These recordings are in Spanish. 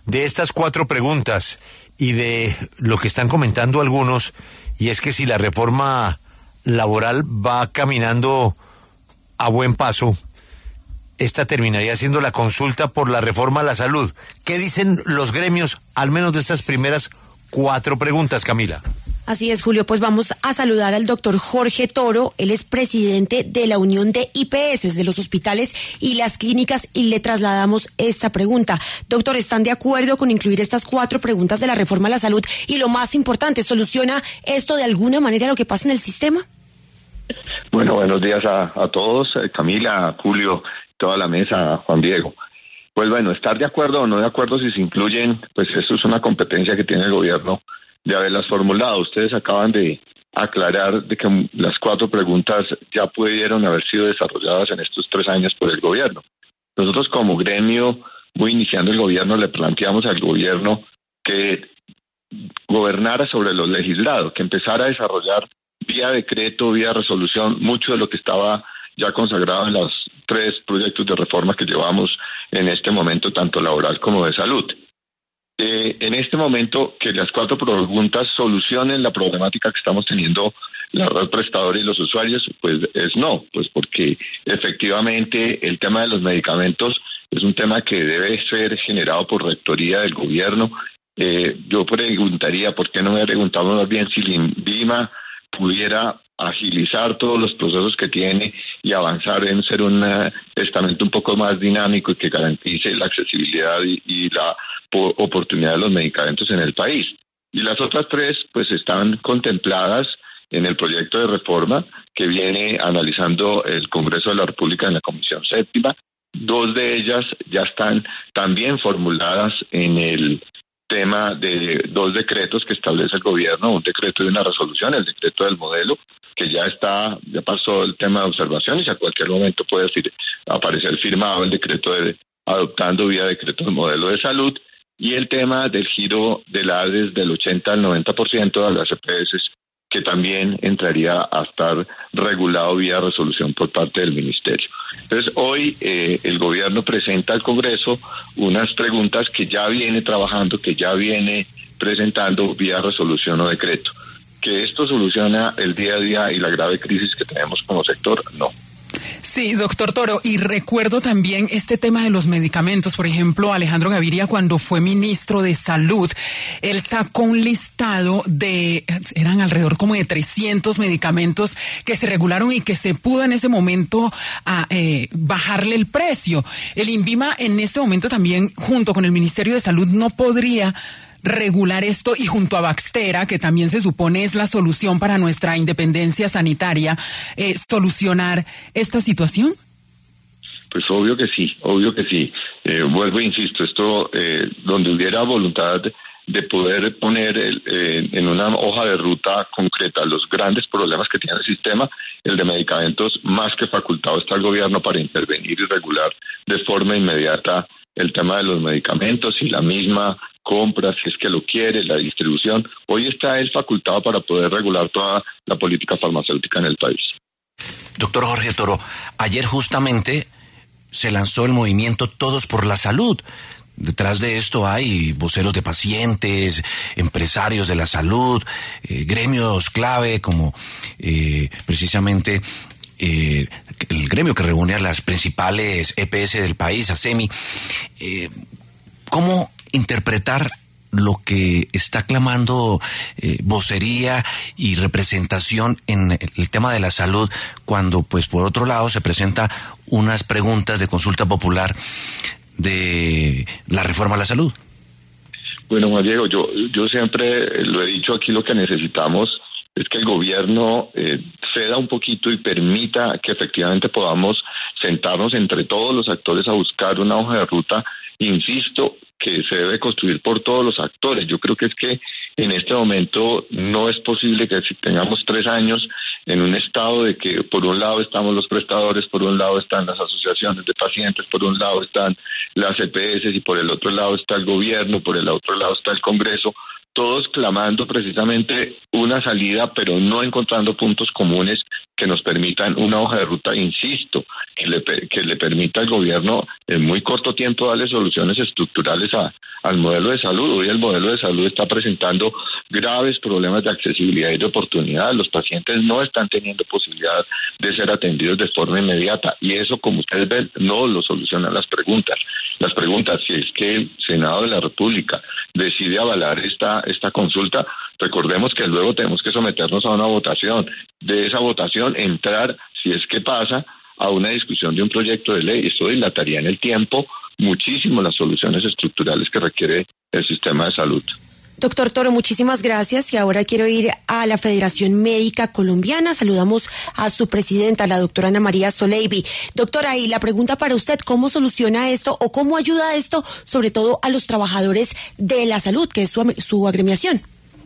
de estas 4 preguntas y de lo que están comentando algunos, y es que si la reforma laboral va caminando a buen paso, esta terminaría siendo la consulta por la reforma a la salud. ¿Qué dicen los gremios, al menos de estas primeras 4 preguntas, Camila? Así es, Julio, pues vamos a saludar al doctor Jorge Toro. Él es presidente de la Unión de IPS, de los hospitales y las clínicas, y le trasladamos esta pregunta. Doctor, ¿están de acuerdo con incluir estas 4 preguntas de la reforma a la salud? Y lo más importante, ¿soluciona esto de alguna manera lo que pasa en el sistema? Bueno, buenos días a todos, Camila, Julio, toda la mesa, Juan Diego. Pues bueno, estar de acuerdo o no de acuerdo si se incluyen, pues eso es una competencia que tiene el gobierno de haberlas formulado. Ustedes acaban de aclarar de que las 4 preguntas ya pudieron haber sido desarrolladas en estos 3 años por el gobierno. Nosotros como gremio, muy iniciando el gobierno, le planteamos al gobierno que gobernara sobre lo legislado, que empezara a desarrollar vía decreto, vía resolución, mucho de lo que estaba ya consagrado en los 3 proyectos de reforma que llevamos en este momento, tanto laboral como de salud. En este momento, que las 4 preguntas solucionen la problemática que estamos teniendo la red prestadora y los usuarios, pues es no, pues porque efectivamente el tema de los medicamentos es un tema que debe ser generado por rectoría del gobierno. Yo preguntaría, ¿por qué no me preguntamos más bien si el INVIMA pudiera agilizar todos los procesos que tiene y avanzar en ser un estamento un poco más dinámico y que garantice la accesibilidad y la oportunidad de los medicamentos en el país? Y las otras 3 pues están contempladas en el proyecto de reforma que viene analizando el Congreso de la República en la Comisión Séptima. 2 de ellas ya están también formuladas en el tema de 2 decretos que establece el gobierno, un decreto y una resolución, el decreto del modelo, que ya pasó el tema de observación y si a cualquier momento puede aparecer firmado el decreto adoptando vía decreto el modelo de salud, y el tema del giro de la ADES del 80 al 90% de las EPS, que también entraría a estar regulado vía resolución por parte del Ministerio. Entonces, hoy el gobierno presenta al Congreso unas preguntas que ya viene trabajando, que ya viene presentando vía resolución o decreto. ¿Que esto soluciona el día a día y la grave crisis que tenemos como sector? No. Sí, doctor Toro, y recuerdo también este tema de los medicamentos. Por ejemplo, Alejandro Gaviria, cuando fue ministro de Salud, él sacó un listado eran alrededor como de 300 medicamentos que se regularon y que se pudo en ese momento bajarle el precio. El INVIMA en ese momento también, junto con el Ministerio de Salud, no podría regular esto, y junto a Baxtera, que también se supone es la solución para nuestra independencia sanitaria, solucionar esta situación? Pues obvio que sí. Vuelvo e insisto, esto donde hubiera voluntad de poder poner en una hoja de ruta concreta los grandes problemas que tiene el sistema, el de medicamentos, más que facultado está el gobierno para intervenir y regular de forma inmediata el tema de los medicamentos y la misma compra, si es que lo quiere, la distribución. Hoy está él facultado para poder regular toda la política farmacéutica en el país. Doctor Jorge Toro, ayer justamente se lanzó el movimiento Todos por la Salud. Detrás de esto hay voceros de pacientes, empresarios de la salud, gremios clave como precisamente el gremio que reúne a las principales EPS del país, ASEMI. ¿Cómo interpretar lo que está clamando vocería y representación en el tema de la salud, cuando pues por otro lado se presenta unas preguntas de consulta popular de la reforma a la salud? Bueno, Juan Diego, yo siempre lo he dicho aquí, lo que necesitamos es que el gobierno ceda un poquito y permita que efectivamente podamos sentarnos entre todos los actores a buscar una hoja de ruta, insisto, que se debe construir por todos los actores. Yo creo que es que en este momento no es posible que si tengamos 3 años en un estado de que por un lado estamos los prestadores, por un lado están las asociaciones de pacientes, por un lado están las EPS y por el otro lado está el gobierno, por el otro lado está el Congreso, todos clamando precisamente una salida, pero no encontrando puntos comunes que nos permitan una hoja de ruta, insisto, que le permita al gobierno en muy corto tiempo darle soluciones estructurales al modelo de salud. Hoy el modelo de salud está presentando graves problemas de accesibilidad y de oportunidad. Los pacientes no están teniendo posibilidad de ser atendidos de forma inmediata, y eso, como ustedes ven, no lo solucionan las preguntas. Las preguntas, si es que el Senado de la República decide avalar esta consulta, recordemos que luego tenemos que someternos a una votación. De esa votación entrar, si es que pasa, a una discusión de un proyecto de ley. Esto dilataría en el tiempo muchísimo las soluciones estructurales que requiere el sistema de salud. Doctor Toro, muchísimas gracias. Y ahora quiero ir a la Federación Médica Colombiana. Saludamos a su presidenta, la doctora Ana María Soleivi. Doctora, y la pregunta para usted, ¿cómo soluciona esto o cómo ayuda esto, sobre todo a los trabajadores de la salud, que es su agremiación?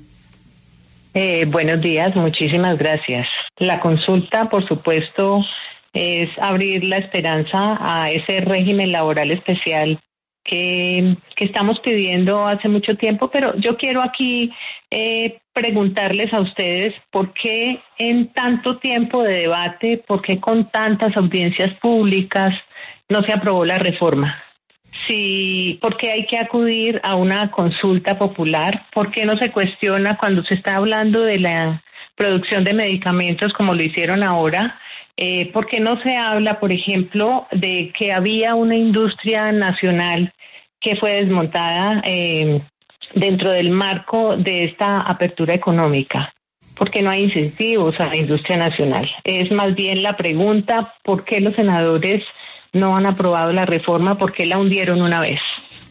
Buenos días, muchísimas gracias. La consulta, por supuesto, es abrir la esperanza a ese régimen laboral especial que estamos pidiendo hace mucho tiempo, pero yo quiero aquí preguntarles a ustedes por qué en tanto tiempo de debate, por qué con tantas audiencias públicas no se aprobó la reforma. Sí, ¿por qué hay que acudir a una consulta popular? ¿Por qué no se cuestiona cuando se está hablando de la producción de medicamentos como lo hicieron ahora? ¿Por qué no se habla, por ejemplo, de que había una industria nacional que fue desmontada dentro del marco de esta apertura económica? ¿Por qué no hay incentivos a la industria nacional? Es más bien la pregunta, ¿por qué los senadores no han aprobado la reforma? ¿Por qué la hundieron una vez?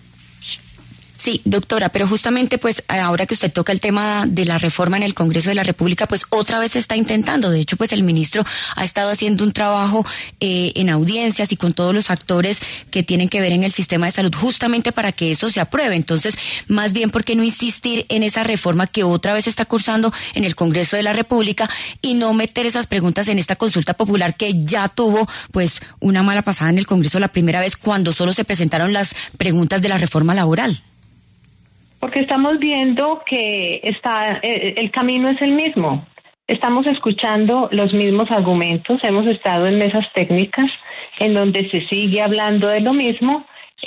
Sí, doctora, pero justamente pues ahora que usted toca el tema de la reforma en el Congreso de la República, pues otra vez se está intentando. De hecho, pues el ministro ha estado haciendo un trabajo en audiencias y con todos los actores que tienen que ver en el sistema de salud justamente para que eso se apruebe. Entonces, más bien, ¿por qué no insistir en esa reforma que otra vez se está cursando en el Congreso de la República y no meter esas preguntas en esta consulta popular que ya tuvo pues una mala pasada en el Congreso la primera vez cuando solo se presentaron las preguntas de la reforma laboral? Porque estamos viendo que el camino es el mismo. Estamos escuchando los mismos argumentos. Hemos estado en mesas técnicas en donde se sigue hablando de lo mismo.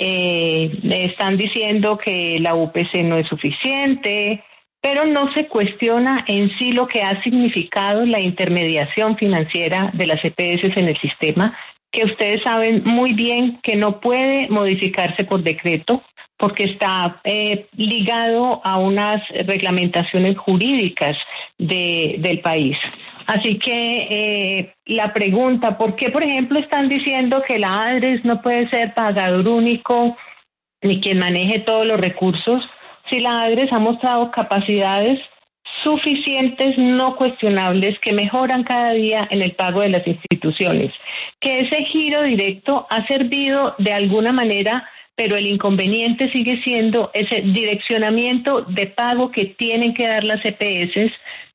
Están diciendo que la UPC no es suficiente, pero no se cuestiona en sí lo que ha significado la intermediación financiera de las EPS en el sistema, que ustedes saben muy bien que no puede modificarse por decreto, porque está ligado a unas reglamentaciones jurídicas del país. Así que la pregunta, ¿por qué, por ejemplo, están diciendo que la ADRES no puede ser pagador único ni quien maneje todos los recursos, si la ADRES ha mostrado capacidades suficientes, no cuestionables, que mejoran cada día en el pago de las instituciones? Que ese giro directo ha servido de alguna manera, pero el inconveniente sigue siendo ese direccionamiento de pago que tienen que dar las EPS,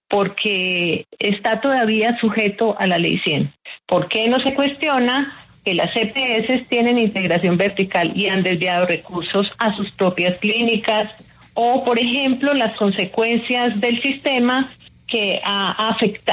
porque está todavía sujeto a la Ley 100. ¿Por qué no se cuestiona que las EPS tienen integración vertical y han desviado recursos a sus propias clínicas? O, por ejemplo, las consecuencias del sistema que ha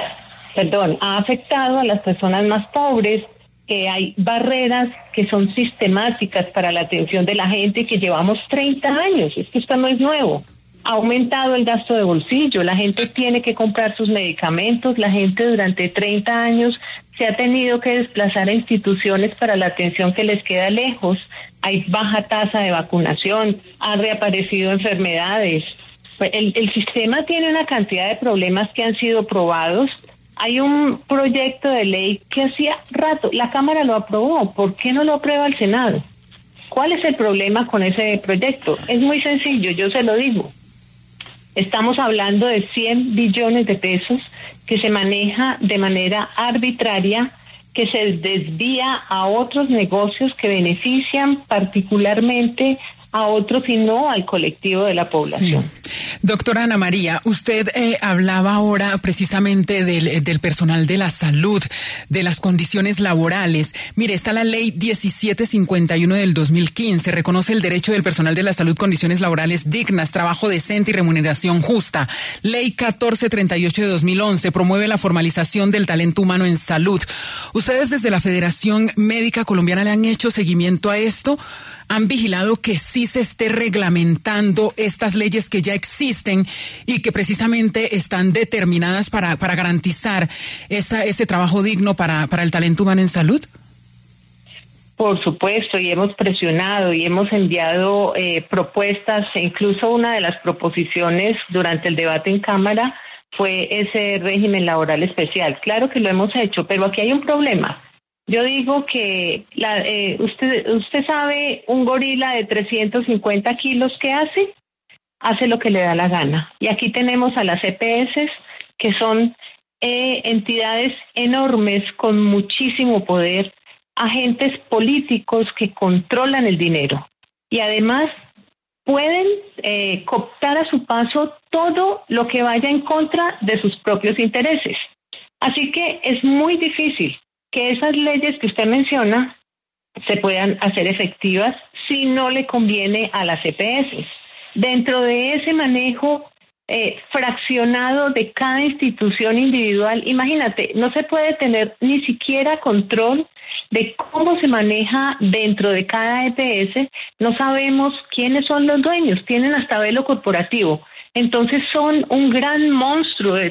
afectado a las personas más pobres, que hay barreras que son sistemáticas para la atención de la gente y que llevamos 30 años. Es que esto no es nuevo. Ha aumentado el gasto de bolsillo, la gente tiene que comprar sus medicamentos, la gente durante 30 años se ha tenido que desplazar a instituciones para la atención que les queda lejos. Hay baja tasa de vacunación, han reaparecido enfermedades. El sistema tiene una cantidad de problemas que han sido probados. Hay un proyecto de ley que hacía rato, la Cámara lo aprobó, ¿por qué no lo aprueba el Senado? ¿Cuál es el problema con ese proyecto? Es muy sencillo, yo se lo digo. Estamos hablando de 100 billones de pesos que se maneja de manera arbitraria, que se desvía a otros negocios que benefician particularmente a otros y no al colectivo de la población. Sí. Doctora Ana María, usted hablaba ahora precisamente del personal de la salud, de las condiciones laborales. Mire, está la ley 1751 del 2015, reconoce el derecho del personal de la salud, condiciones laborales dignas, trabajo decente y remuneración justa. Ley 1438 de 2011 promueve la formalización del talento humano en salud. ¿Ustedes desde la Federación Médica Colombiana le han hecho seguimiento a esto? ¿Han vigilado que sí se esté reglamentando estas leyes que ya existen y que precisamente están determinadas para garantizar ese trabajo digno para el talento humano en salud? Por supuesto, y hemos presionado y hemos enviado propuestas, e incluso una de las proposiciones durante el debate en Cámara fue ese régimen laboral especial. Claro que lo hemos hecho, pero aquí hay un problema. Yo digo que usted sabe, un gorila de 350 kilos, ¿qué hace? Hace lo que le da la gana. Y aquí tenemos a las EPS, que son entidades enormes con muchísimo poder, agentes políticos que controlan el dinero. Y además pueden cooptar a su paso todo lo que vaya en contra de sus propios intereses. Así que es muy difícil que esas leyes que usted menciona se puedan hacer efectivas si no le conviene a las EPS. Dentro de ese manejo fraccionado de cada institución individual, imagínate, no se puede tener ni siquiera control de cómo se maneja dentro de cada EPS. No sabemos quiénes son los dueños, tienen hasta velo corporativo. Entonces son un gran monstruo de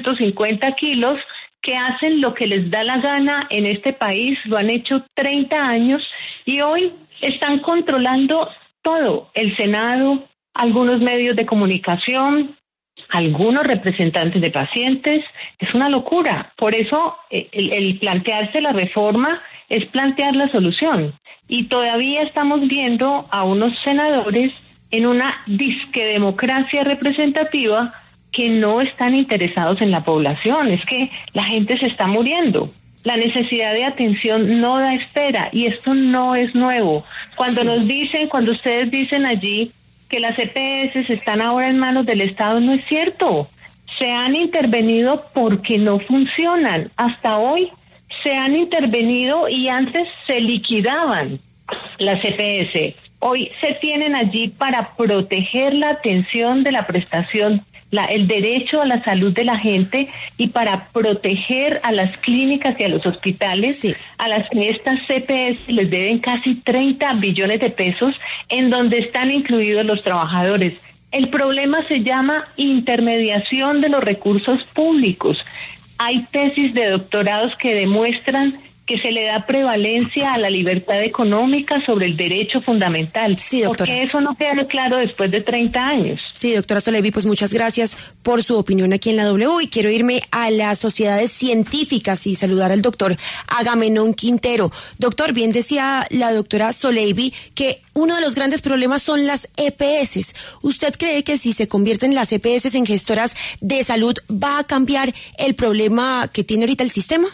350 kilos que hacen lo que les da la gana en este país, lo han hecho 30 años y hoy están controlando todo, el Senado, algunos medios de comunicación, algunos representantes de pacientes. Es una locura. Por eso el plantearse la reforma es plantear la solución. Y todavía estamos viendo a unos senadores en una disque democracia representativa que no están interesados en la población. Es que la gente se está muriendo. La necesidad de atención no da espera y esto no es nuevo. Cuando ustedes dicen allí que las EPS están ahora en manos del Estado, no es cierto. Se han intervenido porque no funcionan. Hasta hoy se han intervenido y antes se liquidaban las EPS. Hoy se tienen allí para proteger la atención de la prestación, el derecho a la salud de la gente y para proteger a las clínicas y a los hospitales, sí, a las que estas CPS les deben casi 30 billones de pesos, en donde están incluidos los trabajadores. El problema se llama intermediación de los recursos públicos. Hay tesis de doctorados que demuestran que se le da prevalencia a la libertad económica sobre el derecho fundamental. Sí, doctora. Porque eso no queda claro después de 30 años. Sí, doctora Soleivi, pues muchas gracias por su opinión aquí en la W y quiero irme a las sociedades científicas y saludar al doctor Agamenón Quintero. Doctor, bien decía la doctora Soleivi que uno de los grandes problemas son las EPS. ¿Usted cree que si se convierten las EPS en gestoras de salud va a cambiar el problema que tiene ahorita el sistema?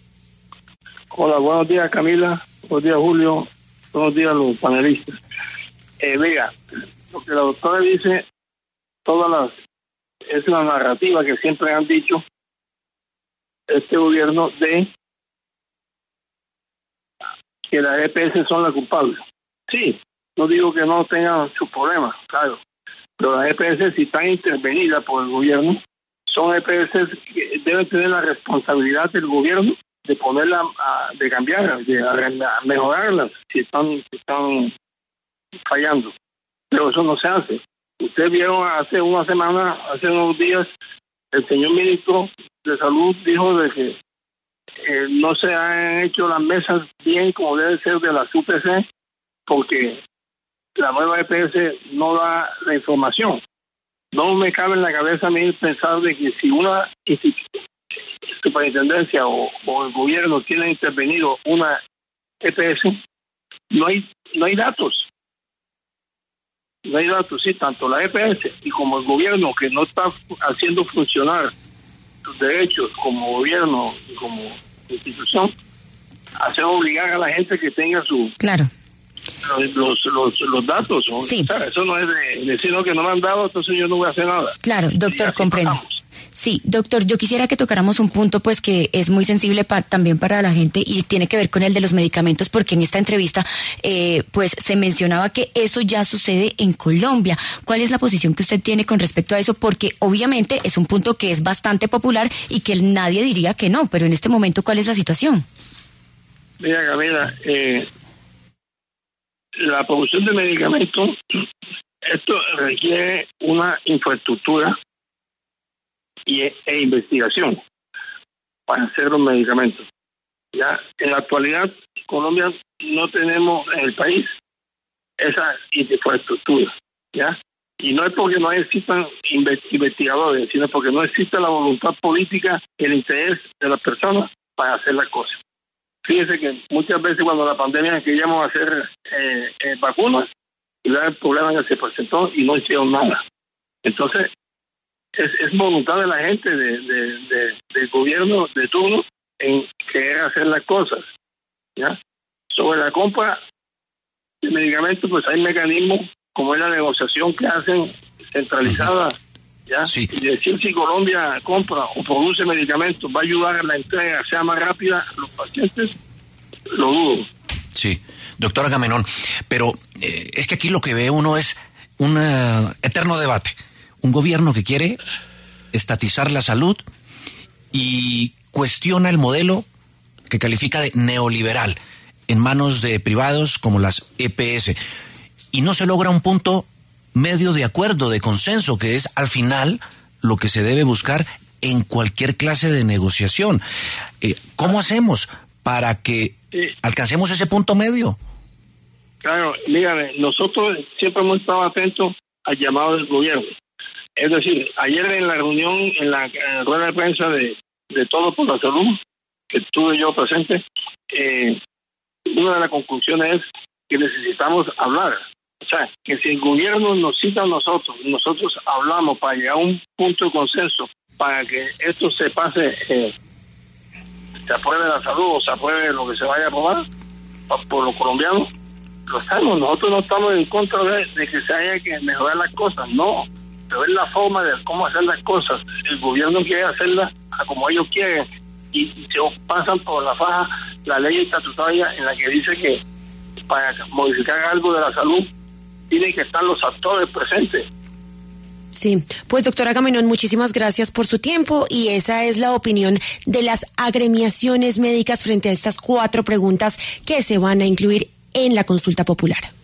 Hola, buenos días Camila, buenos días Julio, buenos días los panelistas. Mira, lo que la doctora dice, es la narrativa que siempre han dicho este gobierno de que las EPS son las culpables. Sí, no digo que no tengan sus problemas, claro, pero las EPS, si están intervenidas por el gobierno, son EPS que deben tener la responsabilidad del gobierno de ponerla, de cambiarlas, de mejorarlas si están fallando. Pero eso no se hace. Ustedes vieron hace unos días, el señor ministro de Salud dijo de que no se han hecho las mesas bien como debe ser de las UPC, porque la nueva EPS no da la información. No me cabe en la cabeza a mí pensar de que si una superintendencia o el gobierno tiene intervenido una EPS, no hay datos. No hay datos, sí, tanto la EPS y como el gobierno que no está haciendo funcionar sus derechos como gobierno y como institución, hacer obligar a la gente que tenga su... Claro. los datos. Sí. O sea, eso no es de decir que no me han dado, entonces yo no voy a hacer nada. Claro, doctor, comprendo. Pasamos. Sí, doctor, yo quisiera que tocáramos un punto pues que es muy sensible también para la gente y tiene que ver con el de los medicamentos, porque en esta entrevista pues se mencionaba que eso ya sucede en Colombia. ¿Cuál es la posición que usted tiene con respecto a eso? Porque obviamente es un punto que es bastante popular y que nadie diría que no, pero en este momento, ¿cuál es la situación? Mira, Camila, la producción de medicamentos, esto requiere una infraestructura e investigación para hacer los medicamentos. Ya en la actualidad, Colombia no tenemos en el país esa infraestructura, ya, y no es porque no existan investigadores, sino porque no existe la voluntad política y el interés de las personas para hacer las cosas. Fíjense que muchas veces cuando la pandemia queríamos hacer vacunas, y el problema que se presentó y no hicieron nada. Entonces, es voluntad de la gente del gobierno de turno en querer hacer las cosas, ¿ya? Sobre la compra de medicamentos, pues hay mecanismos como es la negociación que hacen centralizada, ¿ya? Sí. Y decir si Colombia compra o produce medicamentos va a ayudar a la entrega sea más rápida a los pacientes, lo dudo. Sí, doctor Agamenón, pero es que aquí lo que ve uno es un eterno debate. Un gobierno que quiere estatizar la salud y cuestiona el modelo que califica de neoliberal en manos de privados como las EPS. Y no se logra un punto medio de acuerdo, de consenso, que es al final lo que se debe buscar en cualquier clase de negociación. ¿Cómo hacemos para que alcancemos ese punto medio? Claro, dígame, nosotros siempre hemos estado atentos al llamado del gobierno. Es decir, ayer en la reunión, en la rueda de prensa de Todos por la Salud, que estuve yo presente, una de las conclusiones es que necesitamos hablar. O sea, que si el gobierno nos cita a nosotros hablamos para llegar a un punto de consenso, para que esto se pase, se apruebe la salud o se apruebe lo que se vaya a aprobar por los colombianos, lo estamos. Nosotros no estamos en contra de que se haya que mejorar las cosas, no. Pero es la forma de cómo hacer las cosas. El gobierno quiere hacerlas como ellos quieren y se pasan por la faja la ley estatutaria en la que dice que para modificar algo de la salud tienen que estar los actores presentes. Sí, pues doctora Agamenón, muchísimas gracias por su tiempo y esa es la opinión de las agremiaciones médicas frente a estas 4 preguntas que se van a incluir en la consulta popular.